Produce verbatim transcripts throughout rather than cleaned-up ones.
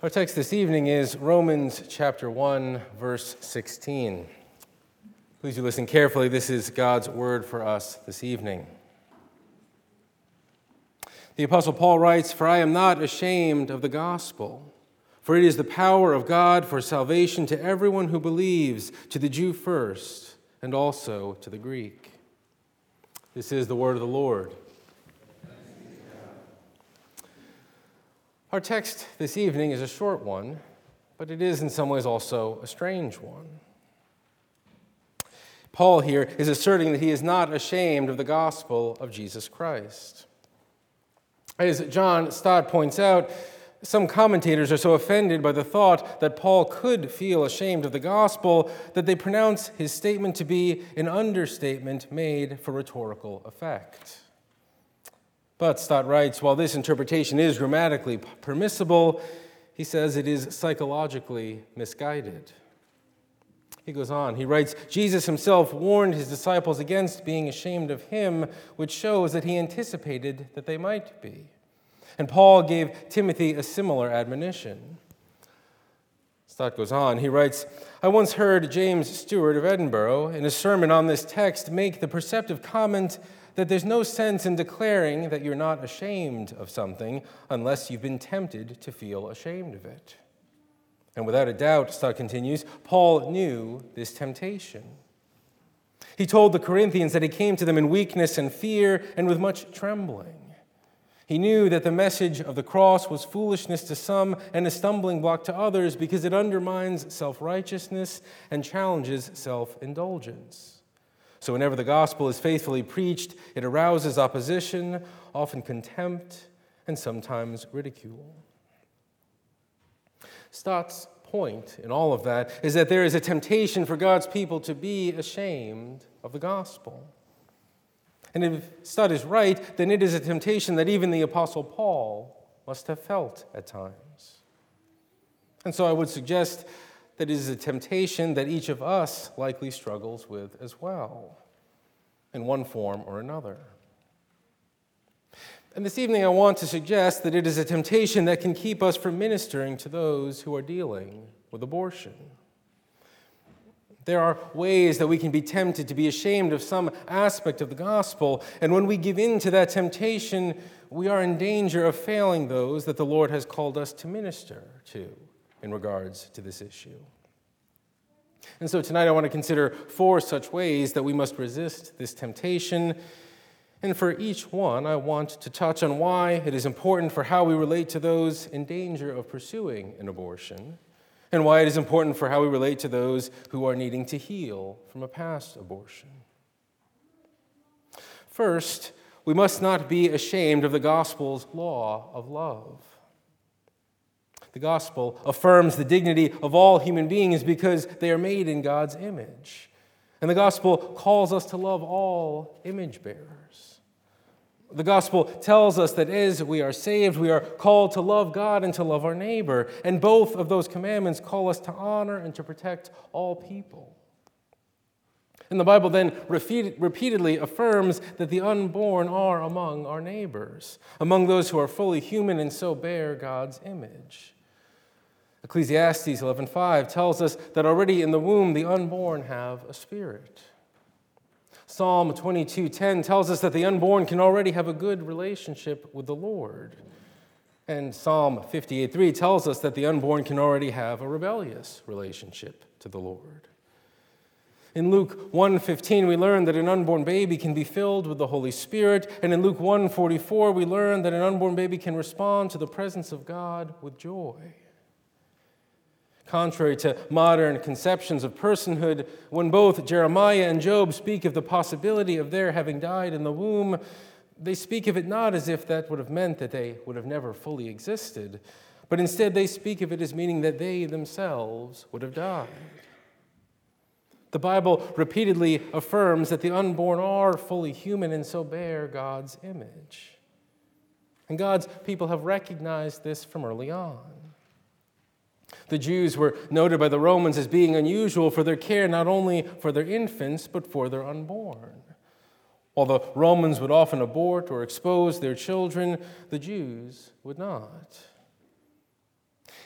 Our text this evening is Romans chapter one, verse sixteen. Please do listen carefully. This is God's word for us this evening. The Apostle Paul writes, "For I am not ashamed of the gospel, for it is the power of God for salvation to everyone who believes, to the Jew first, and also to the Greek." This is the word of the Lord. Our text this evening is a short one, but it is in some ways also a strange one. Paul here is asserting that he is not ashamed of the gospel of Jesus Christ. As John Stott points out, some commentators are so offended by the thought that Paul could feel ashamed of the gospel that they pronounce his statement to be an understatement made for rhetorical effect. But, Stott writes, while this interpretation is grammatically permissible, he says it is psychologically misguided. He goes on, he writes, Jesus himself warned his disciples against being ashamed of him, which shows that he anticipated that they might be. And Paul gave Timothy a similar admonition. Stott goes on, he writes, I once heard James Stewart of Edinburgh, in a sermon on this text, make the perceptive comment that there's no sense in declaring that you're not ashamed of something unless you've been tempted to feel ashamed of it. And without a doubt, Stott continues, Paul knew this temptation. He told the Corinthians that he came to them in weakness and fear and with much trembling. He knew that the message of the cross was foolishness to some and a stumbling block to others because it undermines self-righteousness and challenges self-indulgence. So whenever the gospel is faithfully preached, it arouses opposition, often contempt, and sometimes ridicule. Stott's point in all of that is that there is a temptation for God's people to be ashamed of the gospel. And if Stott is right, then it is a temptation that even the Apostle Paul must have felt at times. And so I would suggest that it is a temptation that each of us likely struggles with as well, in one form or another. And this evening I want to suggest that it is a temptation that can keep us from ministering to those who are dealing with abortion. There are ways that we can be tempted to be ashamed of some aspect of the gospel, and when we give in to that temptation, we are in danger of failing those that the Lord has called us to minister to in regards to this issue. And so tonight I want to consider four such ways that we must resist this temptation. And for each one, I want to touch on why it is important for how we relate to those in danger of pursuing an abortion, and why it is important for how we relate to those who are needing to heal from a past abortion. First, we must not be ashamed of the gospel's law of love. The gospel affirms the dignity of all human beings because they are made in God's image. And the gospel calls us to love all image bearers. The gospel tells us that as we are saved, we are called to love God and to love our neighbor. And both of those commandments call us to honor and to protect all people. And the Bible then repeatedly affirms that the unborn are among our neighbors, among those who are fully human and so bear God's image. Ecclesiastes eleven five tells us that already in the womb the unborn have a spirit. Psalm twenty-two ten tells us that the unborn can already have a good relationship with the Lord. And Psalm fifty-eight three tells us that the unborn can already have a rebellious relationship to the Lord. In Luke one fifteen, we learn that an unborn baby can be filled with the Holy Spirit. And in Luke one forty-four, we learn that an unborn baby can respond to the presence of God with joy. Contrary to modern conceptions of personhood, when both Jeremiah and Job speak of the possibility of their having died in the womb, they speak of it not as if that would have meant that they would have never fully existed, but instead they speak of it as meaning that they themselves would have died. The Bible repeatedly affirms that the unborn are fully human and so bear God's image. And God's people have recognized this from early on. The Jews were noted by the Romans as being unusual for their care not only for their infants, but for their unborn. While the Romans would often abort or expose their children, the Jews would not.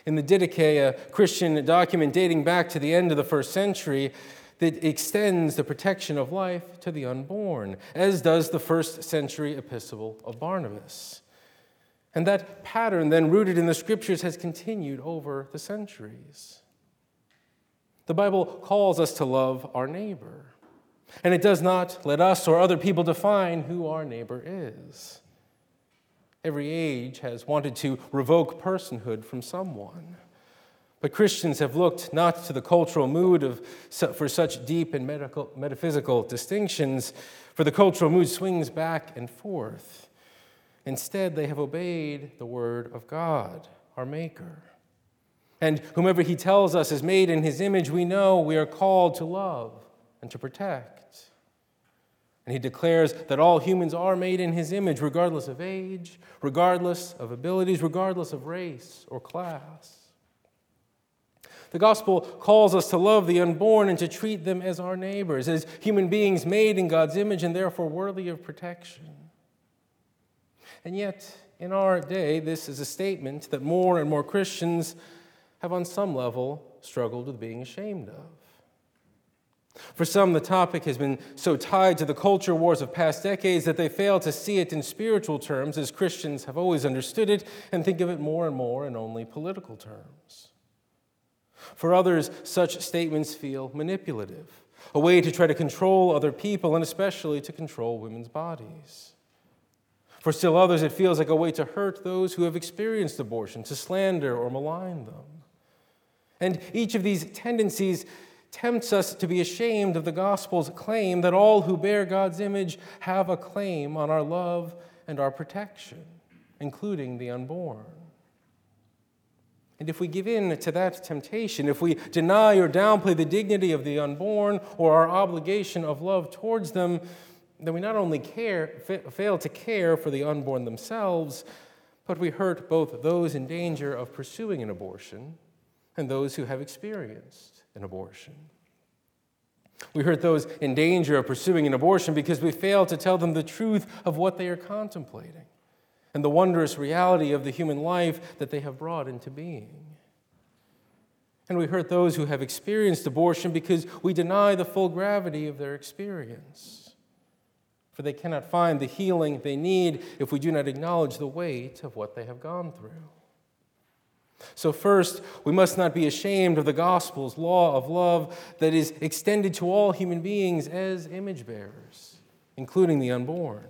In the Didache, a Christian document dating back to the end of the first century, that extends the protection of life to the unborn, as does the first century epistle of Barnabas. And that pattern, then rooted in the Scriptures, has continued over the centuries. The Bible calls us to love our neighbor, and it does not let us or other people define who our neighbor is. Every age has wanted to revoke personhood from someone. But Christians have looked not to the cultural mood of, for such deep and medical, metaphysical distinctions, for the cultural mood swings back and forth. Instead, they have obeyed the word of God, our Maker. And whomever he tells us is made in his image, we know we are called to love and to protect. And he declares that all humans are made in his image, regardless of age, regardless of abilities, regardless of race or class. The gospel calls us to love the unborn and to treat them as our neighbors, as human beings made in God's image and therefore worthy of protection. And yet, in our day, this is a statement that more and more Christians have on some level struggled with being ashamed of. For some, the topic has been so tied to the culture wars of past decades that they fail to see it in spiritual terms, as Christians have always understood it, and think of it more and more in only political terms. For others, such statements feel manipulative, a way to try to control other people, and especially to control women's bodies. For still others, it feels like a way to hurt those who have experienced abortion, to slander or malign them. And each of these tendencies tempts us to be ashamed of the gospel's claim that all who bear God's image have a claim on our love and our protection, including the unborn. And if we give in to that temptation, if we deny or downplay the dignity of the unborn or our obligation of love towards them, then we not only care, fail to care for the unborn themselves, but we hurt both those in danger of pursuing an abortion and those who have experienced an abortion. We hurt those in danger of pursuing an abortion because we fail to tell them the truth of what they are contemplating and the wondrous reality of the human life that they have brought into being. And we hurt those who have experienced abortion because we deny the full gravity of their experience. For they cannot find the healing they need if we do not acknowledge the weight of what they have gone through. So first, we must not be ashamed of the gospel's law of love that is extended to all human beings as image bearers, including the unborn.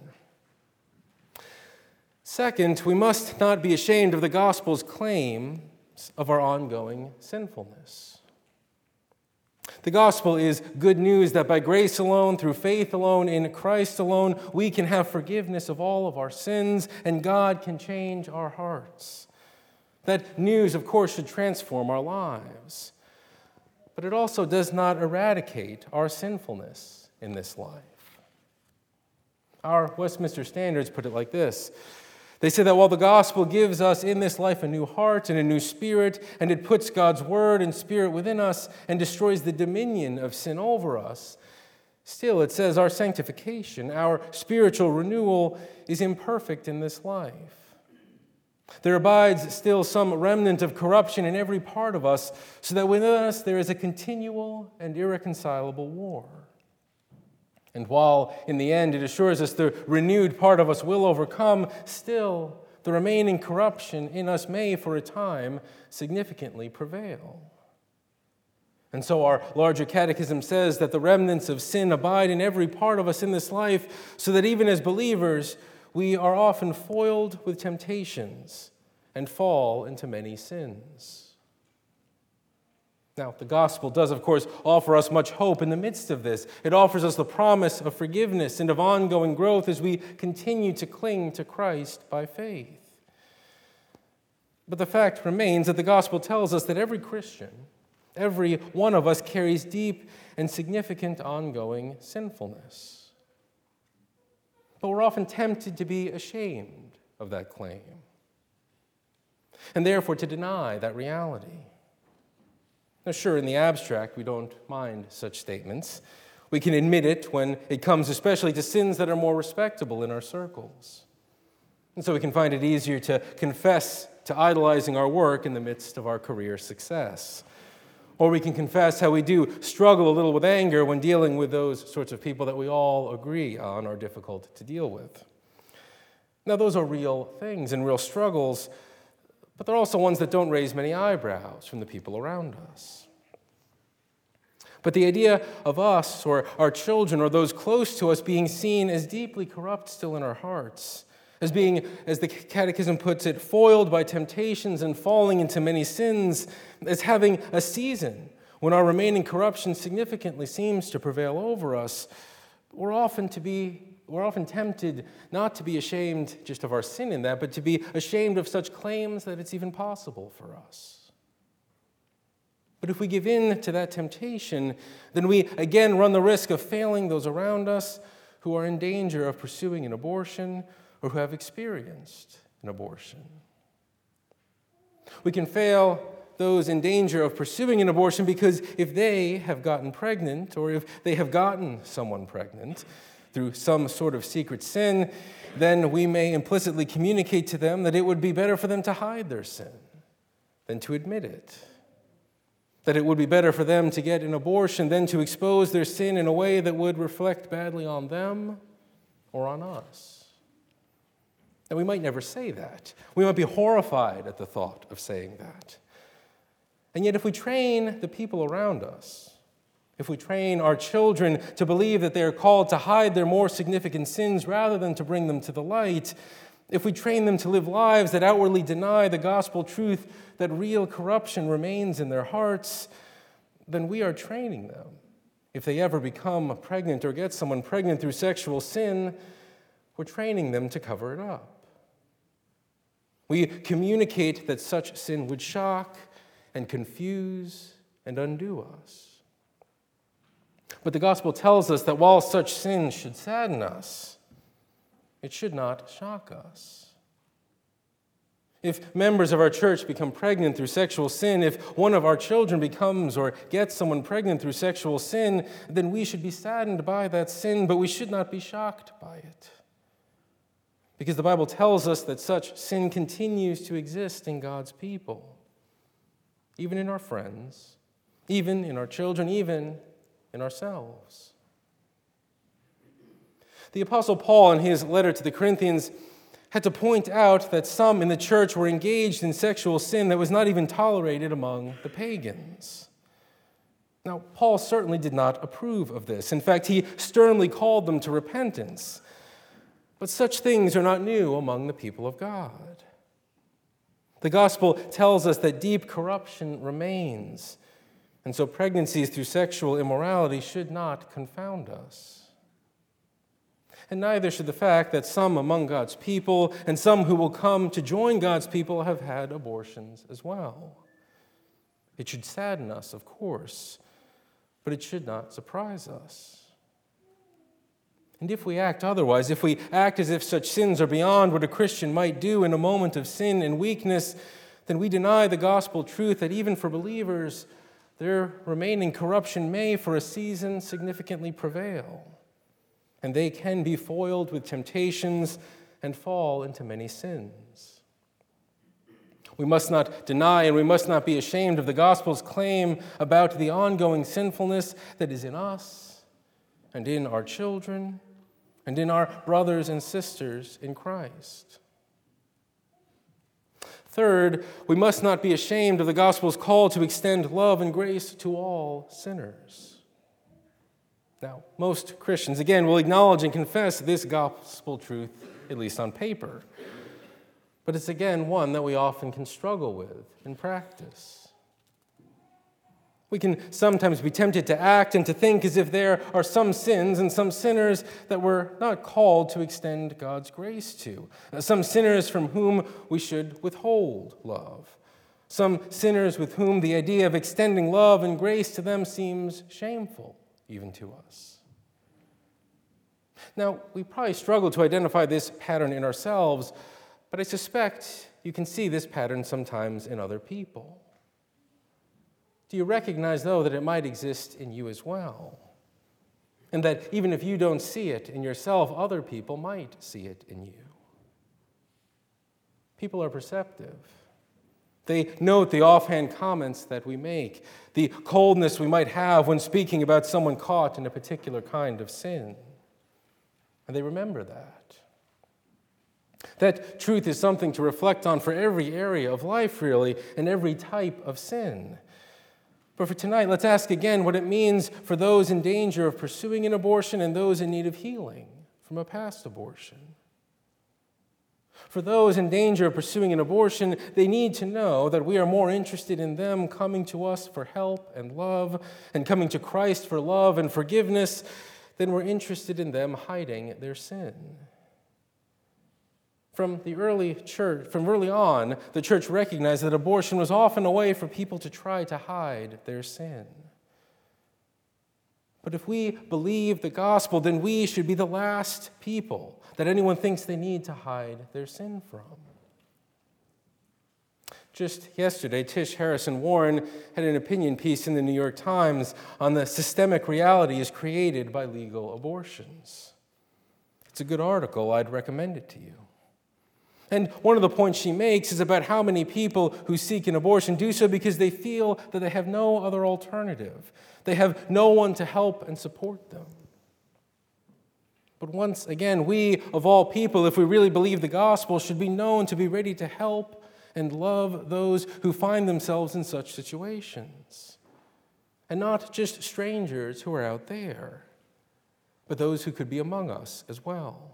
Second, we must not be ashamed of the gospel's claim of our ongoing sinfulness. The gospel is good news that by grace alone, through faith alone, in Christ alone, we can have forgiveness of all of our sins, and God can change our hearts. That news, of course, should transform our lives. But it also does not eradicate our sinfulness in this life. Our Westminster Standards put it like this. They say that while the gospel gives us in this life a new heart and a new spirit, and it puts God's word and spirit within us and destroys the dominion of sin over us, still it says our sanctification, our spiritual renewal, is imperfect in this life. There abides still some remnant of corruption in every part of us, so that within us there is a continual and irreconcilable war. And while in the end it assures us the renewed part of us will overcome, still the remaining corruption in us may, for a time, significantly prevail. And so our larger catechism says that the remnants of sin abide in every part of us in this life, so that even as believers, we are often foiled with temptations and fall into many sins. Now, the gospel does, of course, offer us much hope in the midst of this. It offers us the promise of forgiveness and of ongoing growth as we continue to cling to Christ by faith. But the fact remains that the gospel tells us that every Christian, every one of us, carries deep and significant ongoing sinfulness. But we're often tempted to be ashamed of that claim, and therefore to deny that reality. Now, sure, in the abstract, we don't mind such statements. We can admit it when it comes especially to sins that are more respectable in our circles. And so we can find it easier to confess to idolizing our work in the midst of our career success. Or we can confess how we do struggle a little with anger when dealing with those sorts of people that we all agree on are difficult to deal with. Now, those are real things and real struggles, but they're also ones that don't raise many eyebrows from the people around us. But the idea of us or our children or those close to us being seen as deeply corrupt still in our hearts, as being, as the Catechism puts it, foiled by temptations and falling into many sins, as having a season when our remaining corruption significantly seems to prevail over us, we're often to be We're often tempted not to be ashamed just of our sin in that, but to be ashamed of such claims that it's even possible for us. But if we give in to that temptation, then we again run the risk of failing those around us who are in danger of pursuing an abortion or who have experienced an abortion. We can fail those in danger of pursuing an abortion because if they have gotten pregnant or if they have gotten someone pregnant through some sort of secret sin, then we may implicitly communicate to them that it would be better for them to hide their sin than to admit it. That it would be better for them to get an abortion than to expose their sin in a way that would reflect badly on them or on us. And we might never say that. We might be horrified at the thought of saying that. And yet if we train the people around us, if we train our children to believe that they are called to hide their more significant sins rather than to bring them to the light, if we train them to live lives that outwardly deny the gospel truth that real corruption remains in their hearts, then we are training them. If they ever become pregnant or get someone pregnant through sexual sin, we're training them to cover it up. We communicate that such sin would shock and confuse and undo us. But the gospel tells us that while such sin should sadden us, it should not shock us. If members of our church become pregnant through sexual sin, if one of our children becomes or gets someone pregnant through sexual sin, then we should be saddened by that sin, but we should not be shocked by it. Because the Bible tells us that such sin continues to exist in God's people, even in our friends, even in our children, even in ourselves. The Apostle Paul, in his letter to the Corinthians, had to point out that some in the church were engaged in sexual sin that was not even tolerated among the pagans. Now, Paul certainly did not approve of this. In fact, he sternly called them to repentance. But such things are not new among the people of God. The gospel tells us that deep corruption remains, and so pregnancies through sexual immorality should not confound us. And neither should the fact that some among God's people and some who will come to join God's people have had abortions as well. It should sadden us, of course, but it should not surprise us. And if we act otherwise, if we act as if such sins are beyond what a Christian might do in a moment of sin and weakness, then we deny the gospel truth that even for believers, their remaining corruption may, for a season, significantly prevail. And they can be foiled with temptations and fall into many sins. We must not deny and we must not be ashamed of the gospel's claim about the ongoing sinfulness that is in us and in our children and in our brothers and sisters in Christ. Third, we must not be ashamed of the gospel's call to extend love and grace to all sinners. Now, most Christians, again, will acknowledge and confess this gospel truth, at least on paper. But it's, again, one that we often can struggle with in practice. We can sometimes be tempted to act and to think as if there are some sins and some sinners that we're not called to extend God's grace to. Some sinners from whom we should withhold love. Some sinners with whom the idea of extending love and grace to them seems shameful, even to us. Now, we probably struggle to identify this pattern in ourselves, but I suspect you can see this pattern sometimes in other people. Do you recognize, though, that it might exist in you as well? And that even if you don't see it in yourself, other people might see it in you? People are perceptive. They note the offhand comments that we make, the coldness we might have when speaking about someone caught in a particular kind of sin. And they remember that. That truth is something to reflect on for every area of life, really, and every type of sin. But for tonight, let's ask again what it means for those in danger of pursuing an abortion and those in need of healing from a past abortion. For those in danger of pursuing an abortion, they need to know that we are more interested in them coming to us for help and love, and coming to Christ for love and forgiveness, than we're interested in them hiding their sin. From the early church, from early on, the church recognized that abortion was often a way for people to try to hide their sin. But if we believe the gospel, then we should be the last people that anyone thinks they need to hide their sin from. Just yesterday, Tish Harrison Warren had an opinion piece in the New York Times on the systemic realities created by legal abortions. It's a good article. I'd recommend it to you. And one of the points she makes is about how many people who seek an abortion do so because they feel that they have no other alternative. They have no one to help and support them. But once again, we, of all people, if we really believe the gospel, should be known to be ready to help and love those who find themselves in such situations. And not just strangers who are out there, but those who could be among us as well.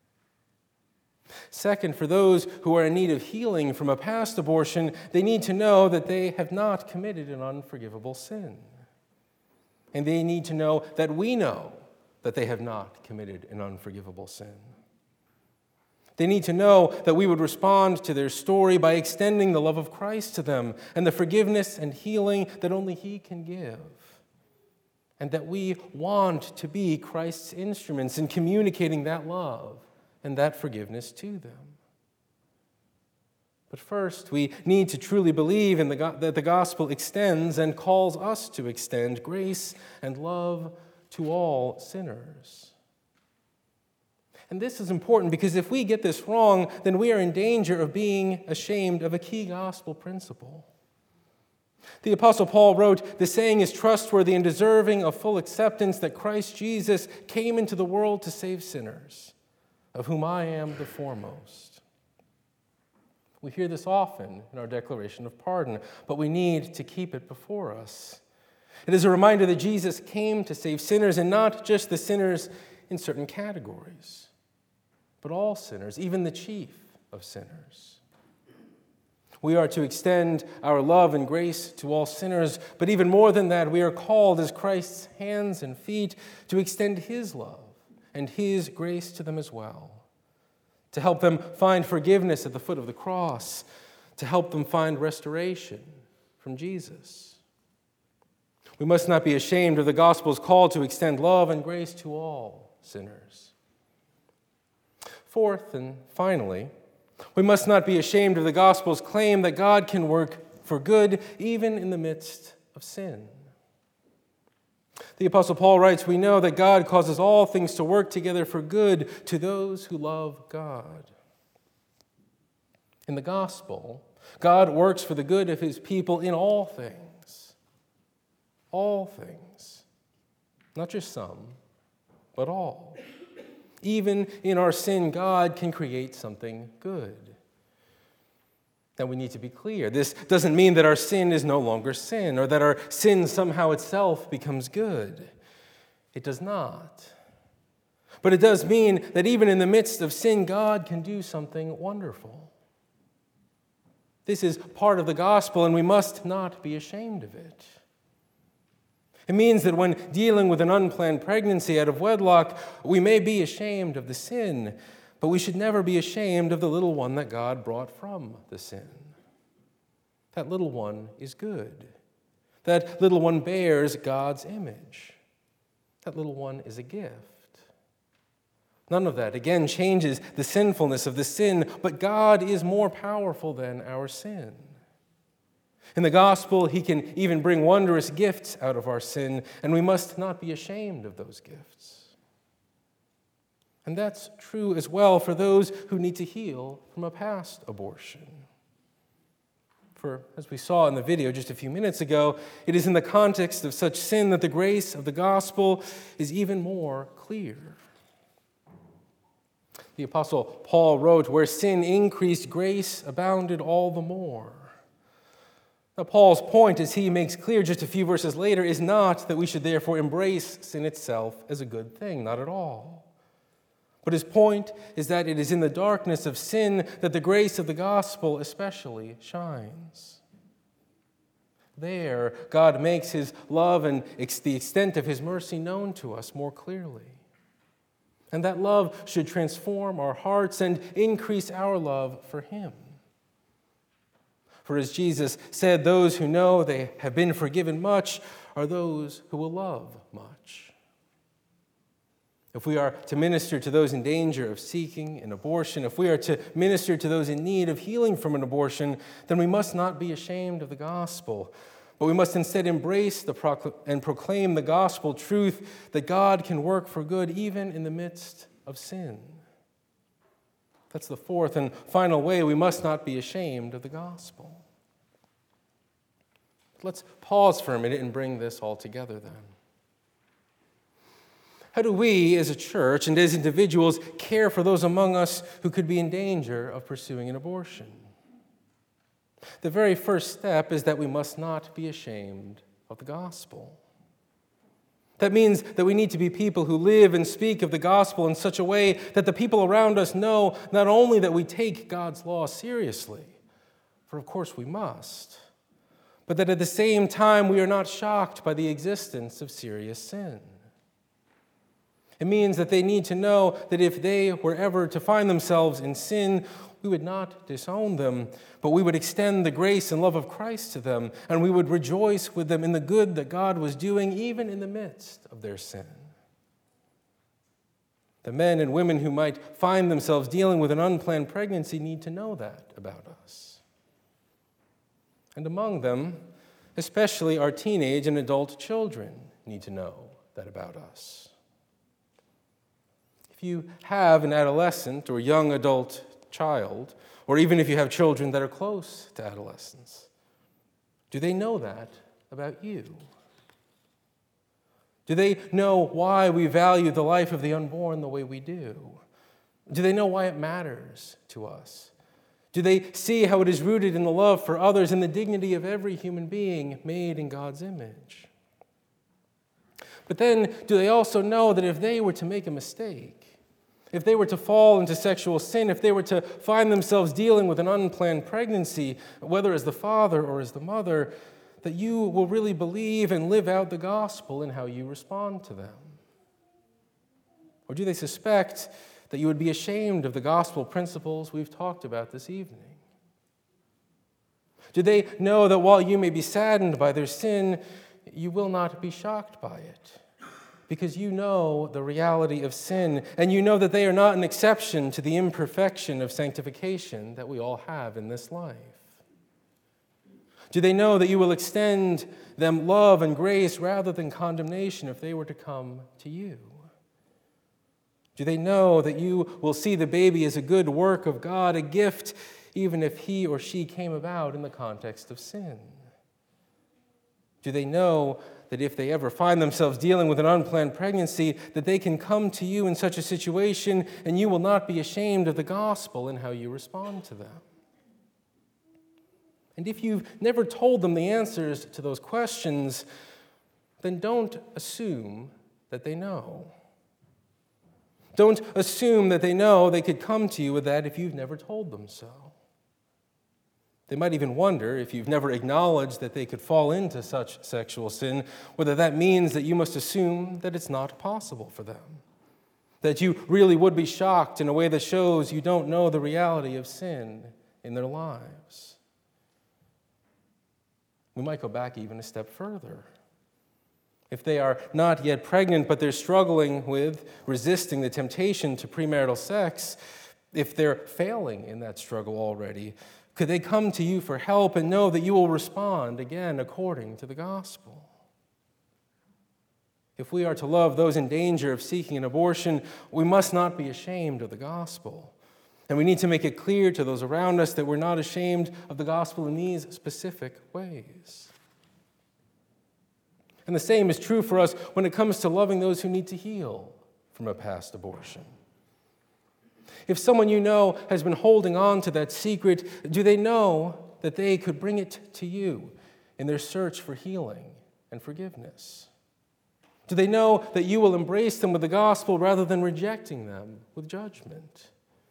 Second, for those who are in need of healing from a past abortion, they need to know that they have not committed an unforgivable sin. And they need to know that we know that they have not committed an unforgivable sin. They need to know that we would respond to their story by extending the love of Christ to them and the forgiveness and healing that only He can give. And that we want to be Christ's instruments in communicating that love and that forgiveness to them. But first, we need to truly believe in the go- that the gospel extends and calls us to extend grace and love to all sinners. And this is important because if we get this wrong, then we are in danger of being ashamed of a key gospel principle. The Apostle Paul wrote, "The saying is trustworthy and deserving of full acceptance that Christ Jesus came into the world to save sinners, of whom I am the foremost." We hear this often in our declaration of pardon, but we need to keep it before us. It is a reminder that Jesus came to save sinners, and not just the sinners in certain categories, but all sinners, even the chief of sinners. We are to extend our love and grace to all sinners, but even more than that, we are called as Christ's hands and feet to extend His love and His grace to them as well, to help them find forgiveness at the foot of the cross, to help them find restoration from Jesus. We must not be ashamed of the gospel's call to extend love and grace to all sinners. Fourth and finally, we must not be ashamed of the gospel's claim that God can work for good even in the midst of sin. The Apostle Paul writes, "We know that God causes all things to work together for good to those who love God." In the gospel, God works for the good of His people in all things. All things. Not just some, but all. Even in our sin, God can create something good. Now we need to be clear. This doesn't mean that our sin is no longer sin, or that our sin somehow itself becomes good. It does not. But it does mean that even in the midst of sin, God can do something wonderful. This is part of the gospel, and we must not be ashamed of it. It means that when dealing with an unplanned pregnancy out of wedlock, we may be ashamed of the sin, but we should never be ashamed of the little one that God brought from the sin. That little one is good. That little one bears God's image. That little one is a gift. None of that, again, changes the sinfulness of the sin, but God is more powerful than our sin. In the gospel, He can even bring wondrous gifts out of our sin, and we must not be ashamed of those gifts. And that's true as well for those who need to heal from a past abortion. For, as we saw in the video just a few minutes ago, it is in the context of such sin that the grace of the gospel is even more clear. The Apostle Paul wrote, "Where sin increased, grace abounded all the more." Now, Paul's point, as he makes clear just a few verses later, is not that we should therefore embrace sin itself as a good thing, not at all. But his point is that it is in the darkness of sin that the grace of the gospel especially shines. There, God makes his love and the extent of his mercy known to us more clearly. And that love should transform our hearts and increase our love for him. For as Jesus said, those who know they have been forgiven much are those who will love much. If we are to minister to those in danger of seeking an abortion, if we are to minister to those in need of healing from an abortion, then we must not be ashamed of the gospel, but we must instead embrace the procl- and proclaim the gospel truth that God can work for good even in the midst of sin. That's the fourth and final way we must not be ashamed of the gospel. Let's pause for a minute and bring this all together then. How do we as a church and as individuals care for those among us who could be in danger of pursuing an abortion? The very first step is that we must not be ashamed of the gospel. That means that we need to be people who live and speak of the gospel in such a way that the people around us know not only that we take God's law seriously, for of course we must, but that at the same time we are not shocked by the existence of serious sin. It means that they need to know that if they were ever to find themselves in sin, we would not disown them, but we would extend the grace and love of Christ to them, and we would rejoice with them in the good that God was doing even in the midst of their sin. The men and women who might find themselves dealing with an unplanned pregnancy need to know that about us. And among them, especially our teenage and adult children need to know that about us. If you have an adolescent or young adult child, or even if you have children that are close to adolescence, do they know that about you? Do they know why we value the life of the unborn the way we do? Do they know why it matters to us? Do they see how it is rooted in the love for others and the dignity of every human being made in God's image? But then, do they also know that if they were to make a mistake, if they were to fall into sexual sin, if they were to find themselves dealing with an unplanned pregnancy, whether as the father or as the mother, that you will really believe and live out the gospel in how you respond to them? Or do they suspect that you would be ashamed of the gospel principles we've talked about this evening? Do they know that while you may be saddened by their sin, you will not be shocked by it? Because you know the reality of sin, and you know that they are not an exception to the imperfection of sanctification that we all have in this life. Do they know that you will extend them love and grace rather than condemnation if they were to come to you? Do they know that you will see the baby as a good work of God, a gift, even if he or she came about in the context of sin? Do they know that if they ever find themselves dealing with an unplanned pregnancy, that they can come to you in such a situation and you will not be ashamed of the gospel in how you respond to them? And if you've never told them the answers to those questions, then don't assume that they know. Don't assume that they know they could come to you with that if you've never told them so. They might even wonder, if you've never acknowledged that they could fall into such sexual sin, whether that means that you must assume that it's not possible for them. That you really would be shocked in a way that shows you don't know the reality of sin in their lives. We might go back even a step further. If they are not yet pregnant, but they're struggling with resisting the temptation to premarital sex, if they're failing in that struggle already, could they come to you for help and know that you will respond, again, according to the gospel? If we are to love those in danger of seeking an abortion, we must not be ashamed of the gospel. And we need to make it clear to those around us that we're not ashamed of the gospel in these specific ways. And the same is true for us when it comes to loving those who need to heal from a past abortion. If someone you know has been holding on to that secret, do they know that they could bring it to you in their search for healing and forgiveness? Do they know that you will embrace them with the gospel rather than rejecting them with judgment?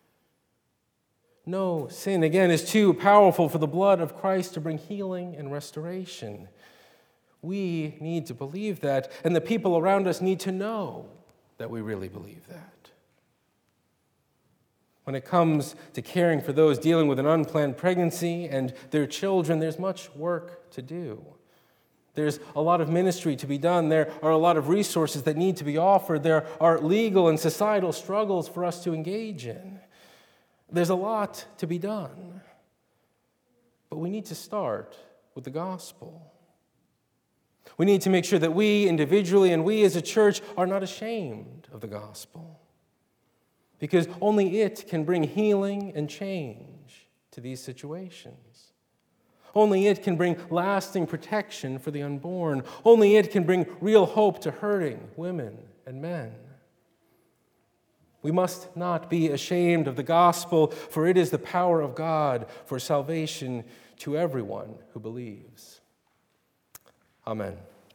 No sin, again, is too powerful for the blood of Christ to bring healing and restoration. We need to believe that, and the people around us need to know that we really believe that. When it comes to caring for those dealing with an unplanned pregnancy and their children, there's much work to do. There's a lot of ministry to be done. There are a lot of resources that need to be offered. There are legal and societal struggles for us to engage in. There's a lot to be done. But we need to start with the gospel. We need to make sure that we individually and we as a church are not ashamed of the gospel, because only it can bring healing and change to these situations. Only it can bring lasting protection for the unborn. Only it can bring real hope to hurting women and men. We must not be ashamed of the gospel, for it is the power of God for salvation to everyone who believes. Amen.